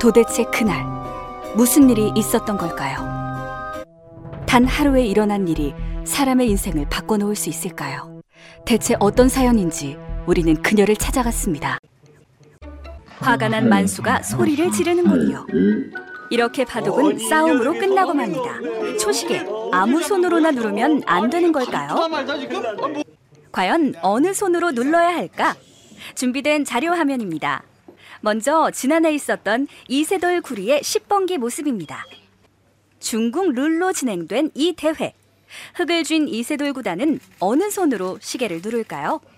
도대체 그날 무슨 일이 있었던 걸까요? 단 하루에 일어난 일이 사람의 인생을 바꿔놓을 수 있을까요? 대체 어떤 사연인지 우리는 그녀를 찾아갔습니다. 화가 난 만수가 소리를 지르는군요. 이렇게 바둑은 싸움으로 끝나고 맙니다. 초시계 아무 손으로나 누르면 안 되는 걸까요? 과연 어느 손으로 눌러야 할까? 준비된 자료 화면입니다. 먼저 지난해 있었던 이세돌 구리의 10번기 모습입니다. 중국 룰로 진행된 이 대회. 흙을 쥔 이세돌 구단은 어느 손으로 시계를 누를까요?